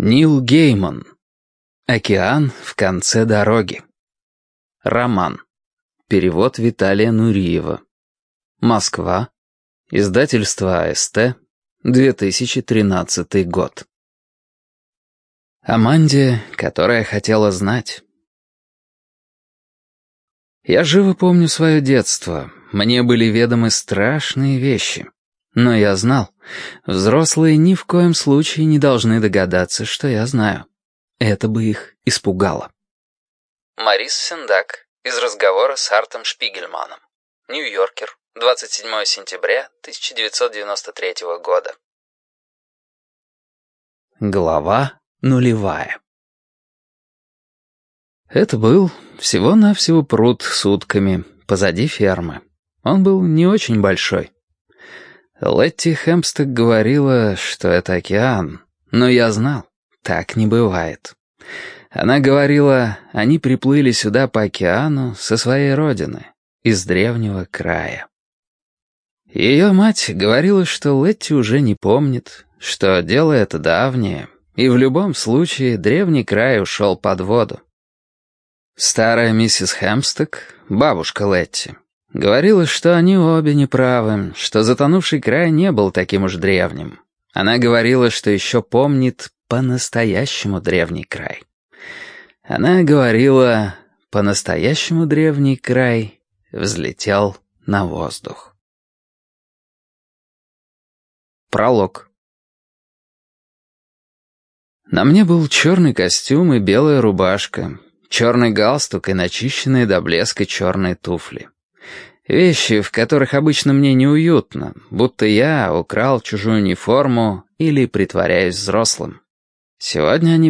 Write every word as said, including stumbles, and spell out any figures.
Нил Гейман. «Океан в конце дороги». Роман. Перевод Виталия Нуриева. Москва. Издательство А Эс Тэ. две тысячи тринадцатый год. Аманде, которая хотела знать. Я живо помню свое детство. Мне были ведомы страшные вещи. Но я знал, взрослые ни в коем случае не должны догадаться, что я знаю. Это бы их испугало. Морис Сендак из разговора с Артом Шпигельманом. Нью-Йоркер, двадцать седьмого сентября тысяча девятьсот девяносто третьего года. Глава нулевая. Это был всего-навсего пруд с утками позади фермы. Он был не очень большой. Летти Хэмпстед говорила, что это океан, но я знал, так не бывает. Она говорила, они приплыли сюда по океану со своей родины, из древнего края. Ее мать говорила, что Летти уже не помнит, что дело это давнее, и в любом случае древний край ушел под воду. Старая миссис Хэмпстед, бабушка Летти, говорила, что они обе неправы, что затонувший край не был таким уж древним. Она говорила, что еще помнит по-настоящему древний край. Она говорила, по-настоящему древний край взлетел на воздух. Пролог. На мне был черный костюм и белая рубашка, черный галстук и начищенные до блеска черные туфли. Вещи, в которых обычно мне неуютно, будто я украл чужую униформу или притворяюсь взрослым. Сегодня они